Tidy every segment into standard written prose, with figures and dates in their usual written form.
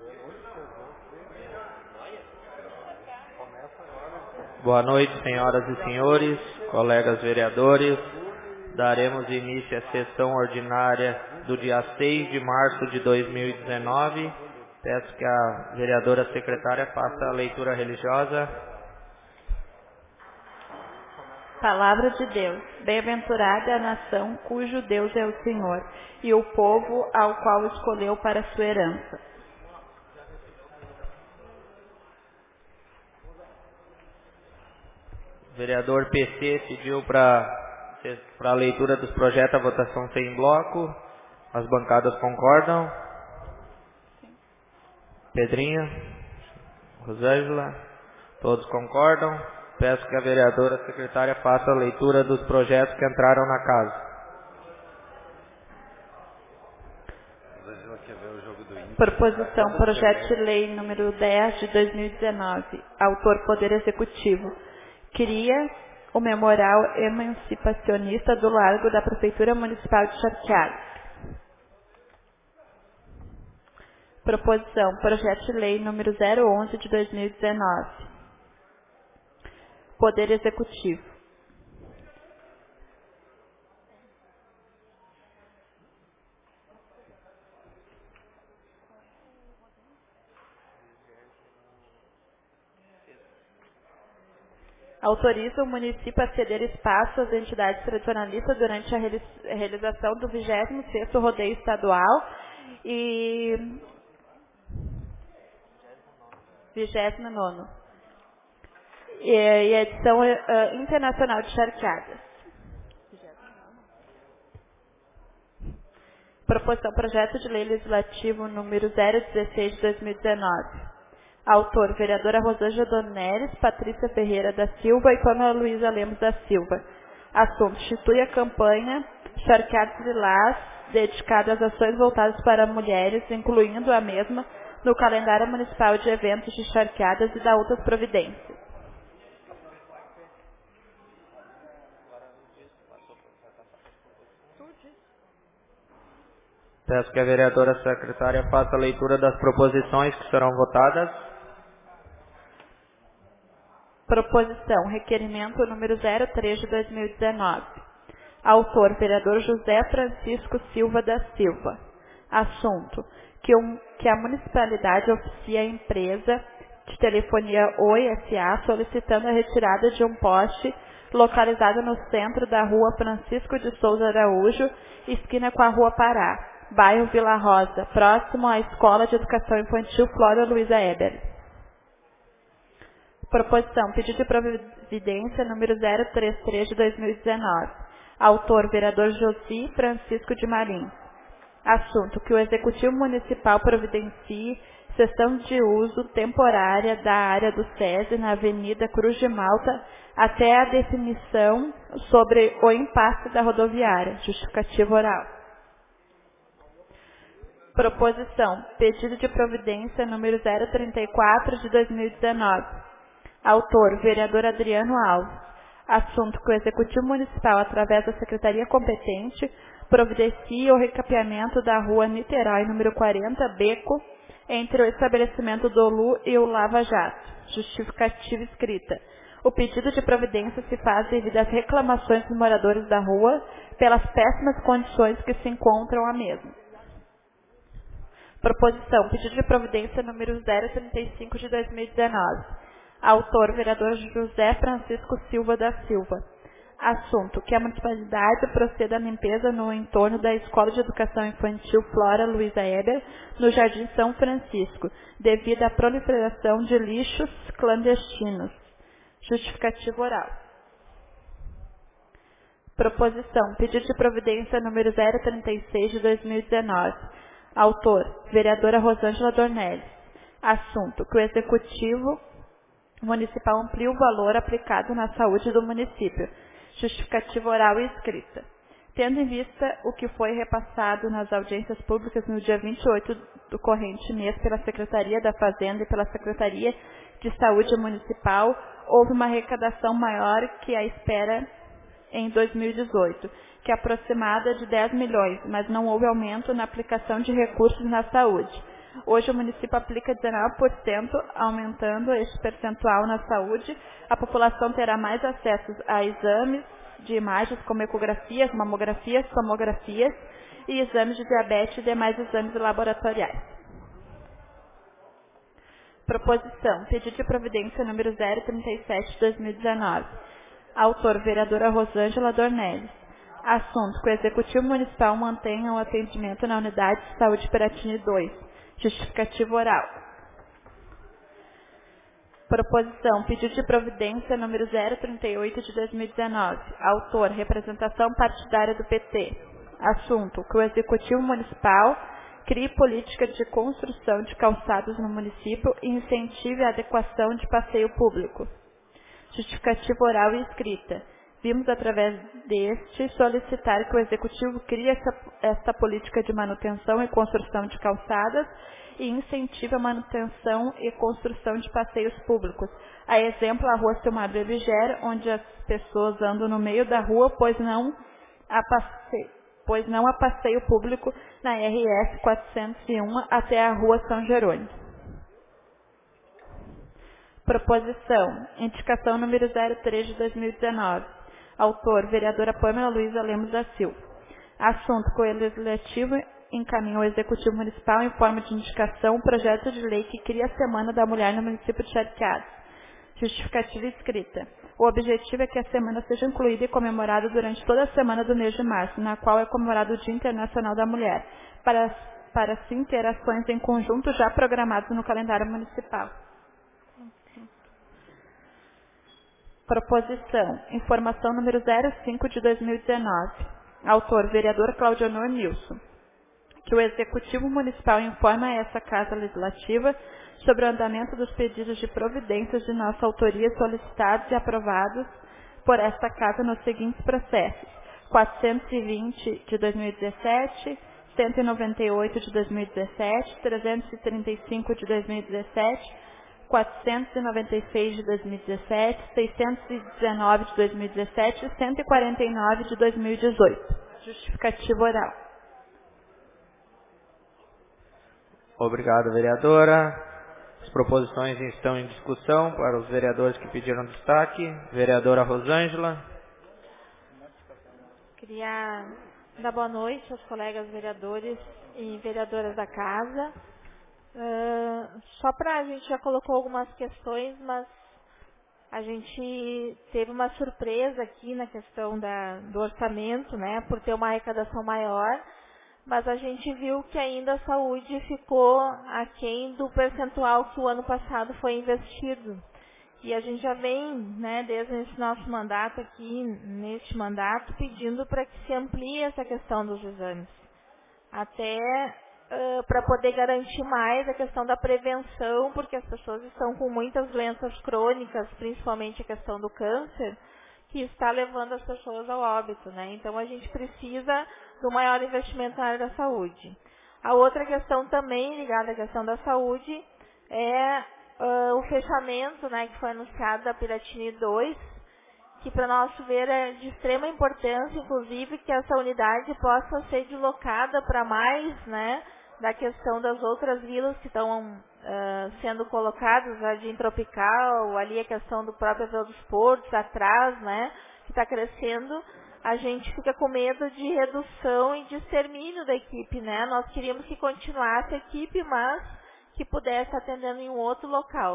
Boa noite, senhoras e senhores, colegas vereadores. Daremos início à sessão ordinária do dia 6 de março de 2019. Peço que a vereadora secretária faça a leitura religiosa. Palavra de Deus. Bem-aventurada é a nação cujo Deus é o Senhor, e o povo ao qual escolheu para sua herança. O vereador PC pediu para a leitura dos projetos a votação ser em bloco. As bancadas concordam? Pedrinha? Rosângela? Todos concordam? Peço que a vereadora secretária faça a leitura dos projetos que entraram na casa. Proposição, projeto de lei número 10 de 2019. Autor, Poder Executivo. Cria o Memorial Emancipacionista do Largo da Prefeitura Municipal de Charqueadas. Proposição, projeto de lei número 011 de 2019. Poder Executivo. Autoriza o município a ceder espaço às entidades tradicionalistas durante a realização do 26º Rodeio Estadual e 29º e a edição internacional de Charqueadas. Proposição, projeto de lei legislativo número 016 de 2019. Autor, vereadora Rosângela Dornelles, Patrícia Ferreira da Silva e Pamela Luiza Lemos da Silva. Assunto, institui a campanha Charqueadas Lilás, dedicada às ações voltadas para mulheres, incluindo a mesma no calendário municipal de eventos de charqueadas e da outras providências. Peço que a vereadora secretária faça a leitura das proposições que serão votadas. Proposição, requerimento número 03 de 2019. Autor, vereador José Francisco Silva da Silva. Assunto, que a municipalidade oficia a empresa de telefonia Oi S.A. solicitando a retirada de um poste localizado no centro da rua Francisco de Souza Araújo, esquina com a rua Pará, bairro Vila Rosa, próximo à Escola de Educação Infantil Flora Luiza Eber. Proposição, pedido de providência número 033 de 2019. Autor, vereador Josi Francisco de Marins. Assunto, que o Executivo Municipal providencie cessão de uso temporária da área do SESI na Avenida Cruz de Malta até a definição sobre o impasse da rodoviária. Justificativa oral. Proposição, pedido de providência número 034 de 2019. Autor, vereador Adriano Alves. Assunto, que o Executivo Municipal, através da Secretaria competente, providencie o recapeamento da rua Niterói, número 40, Beco, entre o estabelecimento do Lu e o Lava Jato. Justificativa escrita. O pedido de providência se faz devido às reclamações dos moradores da rua pelas péssimas condições que se encontram a mesma. Proposição, pedido de providência número 035 de 2019. Autor, vereador José Francisco Silva da Silva. Assunto, que a municipalidade proceda à limpeza no entorno da Escola de Educação Infantil Flora Luiza Eber, no Jardim São Francisco, devido à proliferação de lixos clandestinos. Justificativa oral. Proposição, pedido de providência número 036 de 2019. Autor, vereadora Rosângela Dornelles. Assunto, que o Executivo Municipal amplia o valor aplicado na saúde do município. Justificativa oral e escrita. Tendo em vista o que foi repassado nas audiências públicas no dia 28 do corrente mês pela Secretaria da Fazenda e pela Secretaria de Saúde Municipal, houve uma arrecadação maior que a espera em 2018, que é aproximada de 10 milhões, mas não houve aumento na aplicação de recursos na saúde. Hoje o município aplica 19%, aumentando este percentual na saúde. A população terá mais acesso a exames de imagens como ecografias, mamografias, tomografias e exames de diabetes e demais exames laboratoriais. Proposição. Pedido de providência número 037 de 2019. Autor, vereadora Rosângela Dornelles. Assunto, que o Executivo Municipal mantenha o atendimento na Unidade de Saúde Piratini 2. Justificativo oral. Proposição, pedido de providência número 038 de 2019. Autor, representação partidária do PT. Assunto, que o Executivo Municipal crie política de construção de calçados no município e incentive a adequação de passeio público. Justificativa oral e escrita. Vimos, através deste, solicitar que o Executivo crie esta política de manutenção e construção de calçadas e incentive a manutenção e construção de passeios públicos. A exemplo, a Rua Silmar Bebiger, onde as pessoas andam no meio da rua, pois não há passeio público na RS 401 até a Rua São Jerônimo. Proposição. Indicação número 03 de 2019. Autor, vereadora Pâmela Luiza Lemos da Silva. Assunto, que o Legislativo encaminha ao Executivo Municipal em forma de indicação o projeto de lei que cria a Semana da Mulher no município de Charqueadas. Justificativa escrita. O objetivo é que a semana seja incluída e comemorada durante toda a semana do mês de março, na qual é comemorado o Dia Internacional da Mulher, para assim ter ações em conjunto já programadas no calendário municipal. Proposição. Informação número 05 de 2019. Autor, vereador Claudionor Nilson. Que o Executivo Municipal informa a essa Casa Legislativa sobre o andamento dos pedidos de providências de nossa autoria solicitados e aprovados por esta Casa nos seguintes processos: 420 de 2017, 198 de 2017, 335 de 2017, 496 de 2017, 619 de 2017 e 149 de 2018. Justificativo oral. Obrigado, vereadora. As proposições estão em discussão para os vereadores que pediram destaque. Vereadora Rosângela. Queria dar boa noite aos colegas vereadores e vereadoras da casa. A gente já colocou algumas questões, mas a gente teve uma surpresa aqui na questão do orçamento, né, por ter uma arrecadação maior, mas a gente viu que ainda a saúde ficou aquém do percentual que o ano passado foi investido. E a gente já vem, né, desde esse nosso mandato aqui, neste mandato, pedindo para que se amplie essa questão dos exames. Até para poder garantir mais a questão da prevenção, porque as pessoas estão com muitas doenças crônicas, principalmente a questão do câncer, que está levando as pessoas ao óbito, né? Então a gente precisa do maior investimento na área da saúde. A outra questão também ligada à questão da saúde é o fechamento, né, que foi anunciado da Piratini 2, que para nós ver é de extrema importância, inclusive, que essa unidade possa ser deslocada para mais, né, da questão das outras vilas que estão sendo colocadas, Jardim Tropical, ali a questão do próprio Vila dos Portos, atrás, né, que está crescendo. A gente fica com medo de redução e de extermínio da equipe, né? Nós queríamos que continuasse a equipe, mas que pudesse atendendo em um outro local.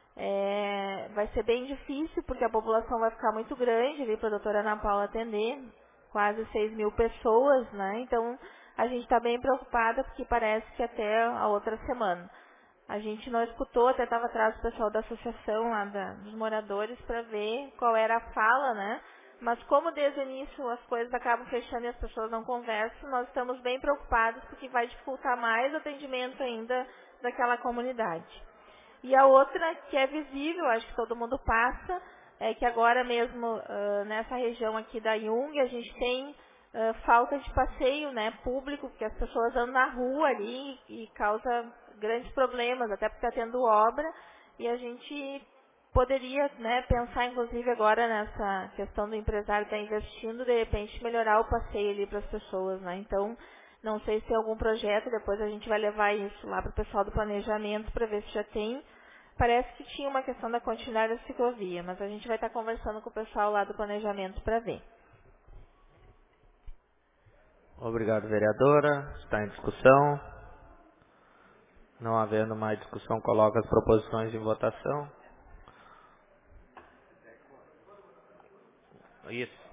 Vai ser bem difícil, porque a população vai ficar muito grande ali para a doutora Ana Paula atender, quase 6.000 pessoas, né? Então, a gente está bem preocupada, porque parece que até a outra semana. A gente não escutou, até estava atrás do pessoal da associação, lá dos moradores, para ver qual era a fala, né? Mas como desde o início as coisas acabam fechando e as pessoas não conversam, nós estamos bem preocupados, porque vai dificultar mais o atendimento ainda daquela comunidade. E a outra, que é visível, acho que todo mundo passa, é que agora mesmo, nessa região aqui da Jung, a gente tem falta de passeio, né, público, porque as pessoas andam na rua ali e causa grandes problemas, até porque está tendo obra, e a gente poderia, né, pensar, inclusive, agora nessa questão do empresário estar investindo, de repente, melhorar o passeio ali para as pessoas, né. Então, Não sei se tem algum projeto, depois a gente vai levar isso lá para o pessoal do planejamento para ver se já tem. Parece que tinha uma questão da continuidade da ciclovia, mas a gente vai estar conversando com o pessoal lá do planejamento para ver. Obrigado, vereadora. Está em discussão. Não havendo mais discussão, coloco as proposições em votação. Isso.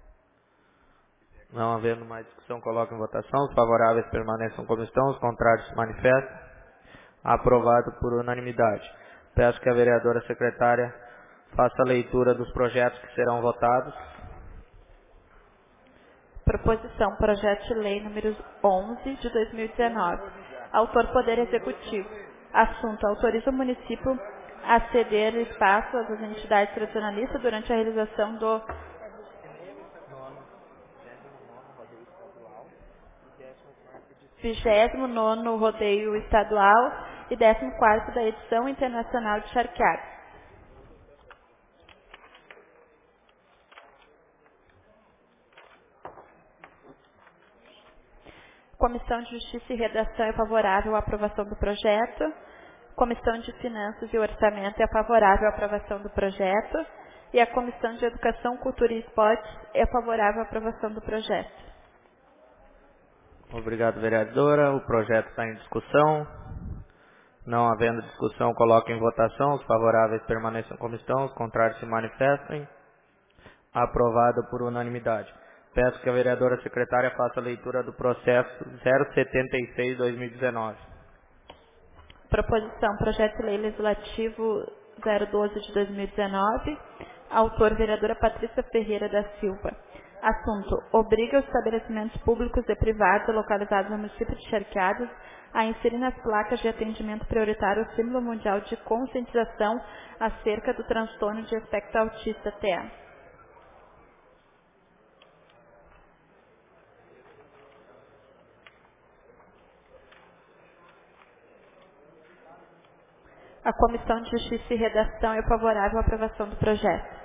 Não havendo mais discussão, coloco em votação. Os favoráveis permaneçam como estão, os contrários se manifestam. Aprovado por unanimidade. Peço que a vereadora secretária faça a leitura dos projetos que serão votados. Proposição, projeto de lei número 11 de 2019. Autor, Poder Executivo. Assunto, autoriza o município a ceder espaço às entidades tradicionalistas durante a realização do 29º Rodeio Estadual e 14º da Edição Internacional de Charqueadas. Comissão de Justiça e Redação é favorável à aprovação do projeto. Comissão de Finanças e Orçamento é favorável à aprovação do projeto. E a Comissão de Educação, Cultura e Esportes é favorável à aprovação do projeto. Obrigado, vereadora. O projeto está em discussão. Não havendo discussão, coloco em votação. Os favoráveis permaneçam como estão, os contrários se manifestem. Aprovado por unanimidade. Peço que a vereadora secretária faça a leitura do processo 076/2019. Proposição, projeto de lei legislativo 012 de 2019. Autor, vereadora Patrícia Ferreira da Silva. Assunto, obriga os estabelecimentos públicos e privados localizados no município de Charqueadas a inserir nas placas de atendimento prioritário o símbolo mundial de conscientização acerca do transtorno de espectro autista, TEA. A Comissão de Justiça e Redação é favorável à aprovação do projeto.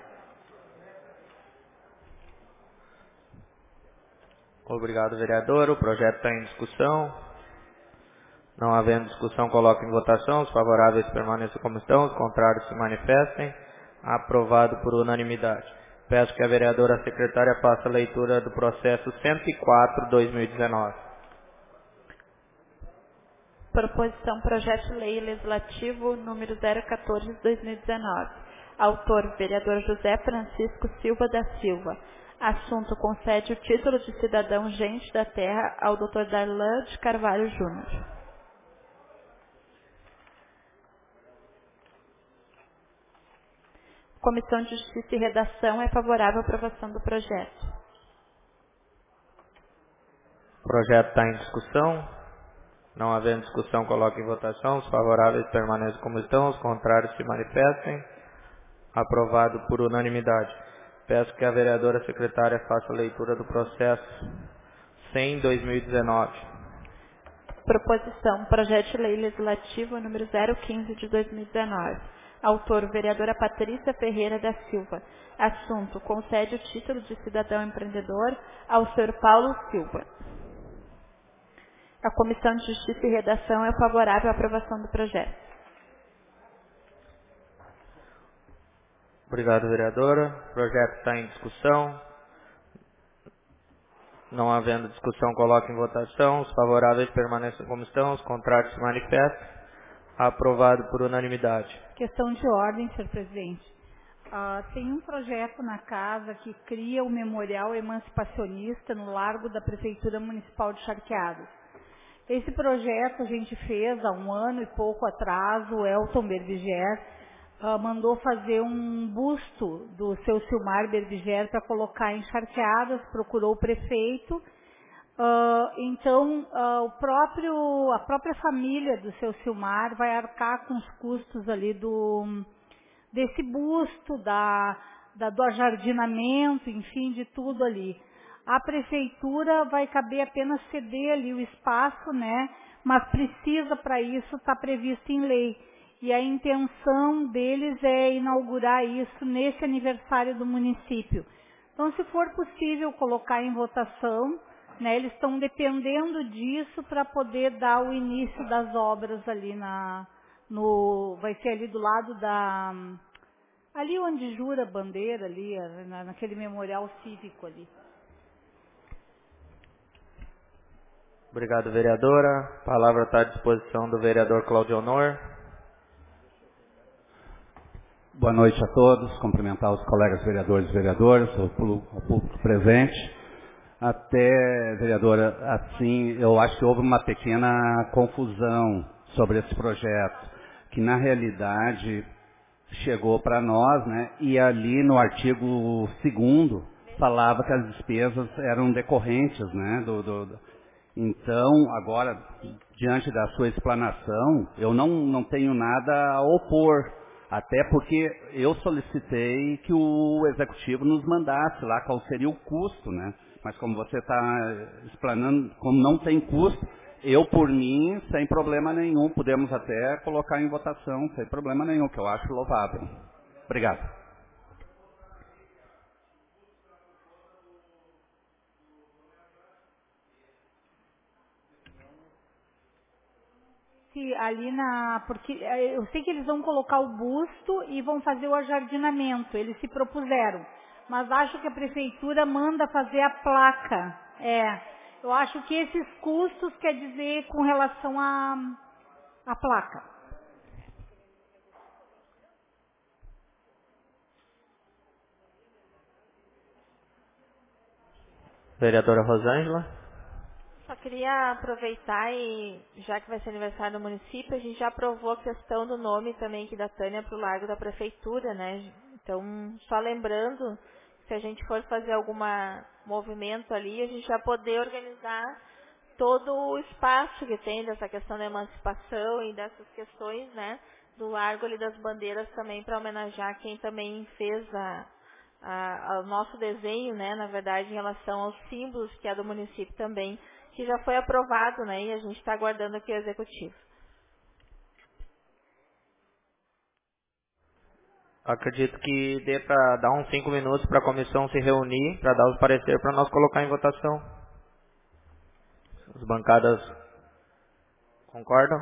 Obrigado, vereador. O projeto está em discussão. Não havendo discussão, coloco em votação. Os favoráveis permaneçam como estão, os contrários se manifestem. Aprovado por unanimidade. Peço que a vereadora secretária faça a leitura do processo 104/2019. Proposição, projeto de lei legislativo número 014 de 2019. Autor, vereador José Francisco Silva da Silva. Assunto, concede o título de cidadão gente da terra ao Dr. Darlan de Carvalho Júnior. Comissão de Justiça e Redação é favorável à aprovação do projeto. O projeto está em discussão. Não havendo discussão, coloque em votação. Os favoráveis permaneçam como estão, os contrários se manifestem. Aprovado por unanimidade. Peço que a vereadora secretária faça a leitura do processo 100/2019. Proposição, projeto de lei legislativo número 015 de 2019. Autor, vereadora Patrícia Ferreira da Silva. Assunto, concede o título de cidadão empreendedor ao Sr. Paulo Silva. A Comissão de Justiça e Redação é favorável à aprovação do projeto. Obrigado, vereadora. O projeto está em discussão. Não havendo discussão, coloque em votação. Os favoráveis permaneçam como estão, os contrários se manifestem. Aprovado por unanimidade. Questão de ordem, senhor presidente. Tem um projeto na casa que cria o Memorial Emancipacionista no Largo da Prefeitura Municipal de Charqueadas. Esse projeto a gente fez há 1 ano e pouco atrás. O Elton Berbiger mandou fazer um busto do seu Silmar Berbiger para colocar em Charqueadas, procurou o prefeito. Então, a própria família do seu Silmar vai arcar com os custos ali desse busto, do ajardinamento, enfim, de tudo ali. A prefeitura vai caber apenas ceder ali o espaço, né? Mas precisa, para isso, estar previsto em lei. E a intenção deles é inaugurar isso nesse aniversário do município. Então, se for possível colocar em votação, né? Eles estão dependendo disso para poder dar o início das obras ali vai ser ali do lado ali onde jura a bandeira, ali, naquele memorial cívico ali. Obrigado, vereadora. A palavra está à disposição do vereador Claudio Honor. Boa noite a todos. Cumprimentar os colegas vereadores e vereadoras, o público presente. Até, vereadora, assim, eu acho que houve uma pequena confusão sobre esse projeto, que na realidade chegou para nós, né, e ali no artigo 2º falava que as despesas eram decorrentes, né, Então, agora, diante da sua explanação, eu não tenho nada a opor, até porque eu solicitei que o executivo nos mandasse lá qual seria o custo, né? Mas como você está explanando, como não tem custo, eu, por mim, sem problema nenhum, podemos até colocar em votação, sem problema nenhum, que eu acho louvável. Obrigado. Se ali porque eu sei que eles vão colocar o busto e vão fazer o ajardinamento, eles se propuseram. Mas acho que a prefeitura manda fazer a placa. Eu acho que esses custos quer dizer com relação à placa. Vereadora Rosângela. Só queria aproveitar e, já que vai ser aniversário do município, a gente já aprovou a questão do nome também aqui da Tânia para o Largo da Prefeitura, né? Então, só lembrando, se a gente for fazer algum movimento ali, a gente já poder organizar todo o espaço que tem dessa questão da emancipação e dessas questões, né? Do Largo ali das Bandeiras também, para homenagear quem também fez o nosso desenho, né? Na verdade, em relação aos símbolos que é do município também, que já foi aprovado, né? E a gente está aguardando aqui o executivo. Acredito que dê para dar uns 5 minutos para a comissão se reunir, para dar os pareceres para nós colocar em votação. As bancadas concordam?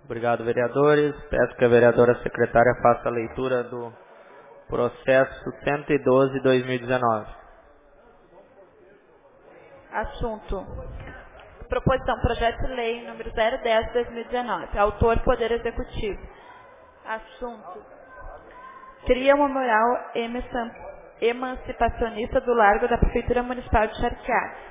Obrigado, vereadores. Peço que a vereadora secretária faça a leitura do processo 112/2019. Assunto. Proposição, projeto de lei número 010/2019. Autor, Poder Executivo. Assunto. Cria um memorial emancipacionista do Largo da Prefeitura Municipal de Charqueadas.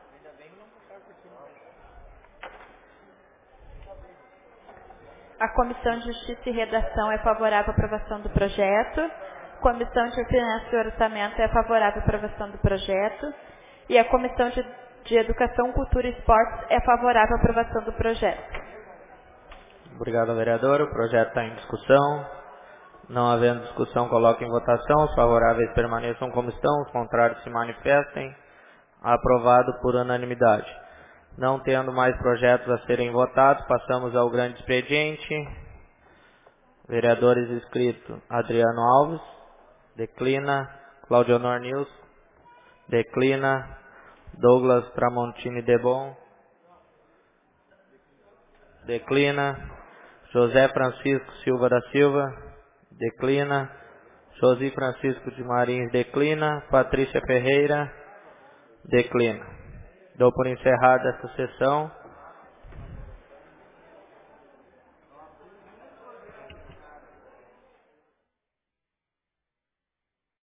A Comissão de Justiça e Redação é favorável à aprovação do projeto. Comissão de Finanças e Orçamento é favorável à aprovação do projeto. E a Comissão de Educação, Cultura e Esportes é favorável à aprovação do projeto. Obrigado, vereador. O projeto está em discussão. Não havendo discussão, coloco em votação. Os favoráveis permaneçam como estão, os contrários se manifestem. Aprovado por unanimidade. Não tendo mais projetos a serem votados, passamos ao grande expediente. Vereadores inscritos: Adriano Alves, declina. Claudionor Nilson, declina. Douglas Tramontini Debon, declina. José Francisco Silva da Silva, declina. Josi Francisco de Marins, declina. Patrícia Ferreira, declina. Dou por encerrada esta sessão.